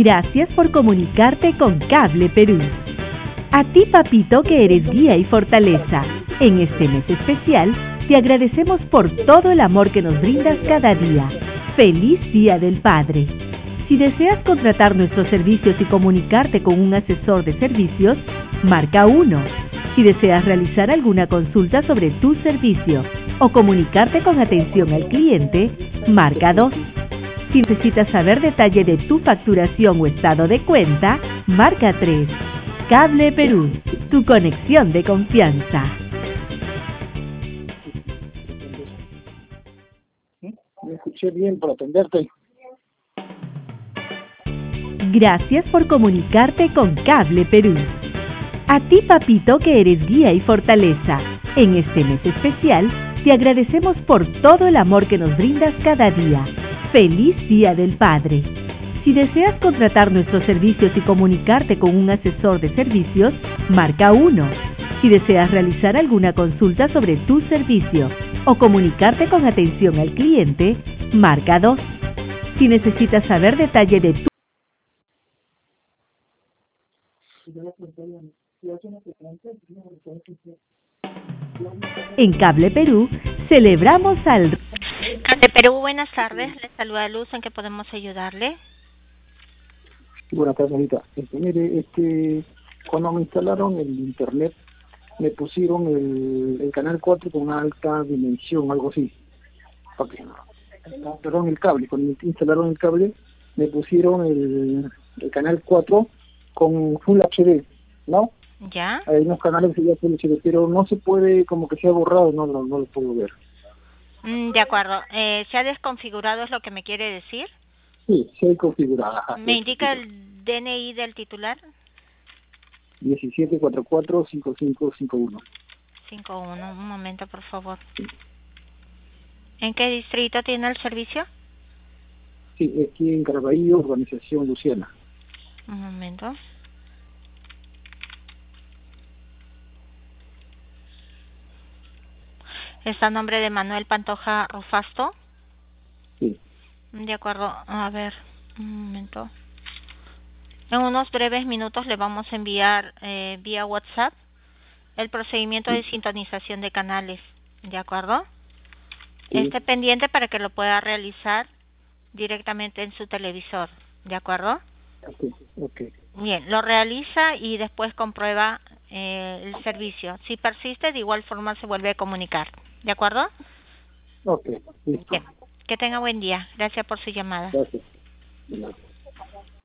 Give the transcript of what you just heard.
Gracias por comunicarte con Cable Perú. A ti, papito, que eres guía y fortaleza. En este mes especial, te agradecemos por todo el amor que nos brindas cada día. ¡Feliz Día del Padre! Si deseas contratar nuestros servicios y comunicarte con un asesor de servicios, marca 1. Si deseas realizar alguna consulta sobre tu servicio o comunicarte con atención al cliente, marca 2. Si necesitas saber detalle de tu facturación o estado de cuenta, marca 3. Cable Perú, tu conexión de confianza. Me escuché bien por atenderte. Gracias por comunicarte con Cable Perú. A ti, papito, que eres guía y fortaleza. En este mes especial, te agradecemos por todo el amor que nos brindas cada día. ¡Feliz Día del Padre! Si deseas contratar nuestros servicios y comunicarte con un asesor de servicios, marca 1. Si deseas realizar alguna consulta sobre tu servicio o comunicarte con atención al cliente, marca 2. Si necesitas saber detalle de tu... En Cable Perú, celebramos al... Cable Perú, buenas tardes. Le saluda Luz. ¿En qué podemos ayudarle? Buenas tardes, señorita. Mire, cuando me instalaron el internet, me pusieron el canal 4 con una alta dimensión, algo así. Okay. Perdón, el cable. Cuando me instalaron el cable, me pusieron el canal 4 con Full HD, ¿no? ¿Ya? Hay unos canales que ya Full HD, pero no se puede, como que se ha borrado, no lo puedo ver. De acuerdo. ¿Se ha desconfigurado, es lo que me quiere decir? Sí, se ha configurado. Ajá, ¿Me indica el DNI del titular? 1744-5551. 51. Un momento, por favor. ¿En qué distrito tiene el servicio? Sí, aquí en Caraballo, Urbanización Luciana. Un momento. ¿Está a nombre de Manuel Pantoja Rufasto? Sí. De acuerdo. A ver, un momento. En unos breves minutos le vamos a enviar vía WhatsApp el procedimiento de sintonización de canales. ¿De acuerdo? Sí. Esté pendiente para que lo pueda realizar directamente en su televisor. ¿De acuerdo? Ok. Bien, lo realiza y después comprueba el servicio. Si persiste, de igual forma se vuelve a comunicar. ¿De acuerdo? Ok, listo. Bien. Que tenga buen día. Gracias por su llamada. Gracias.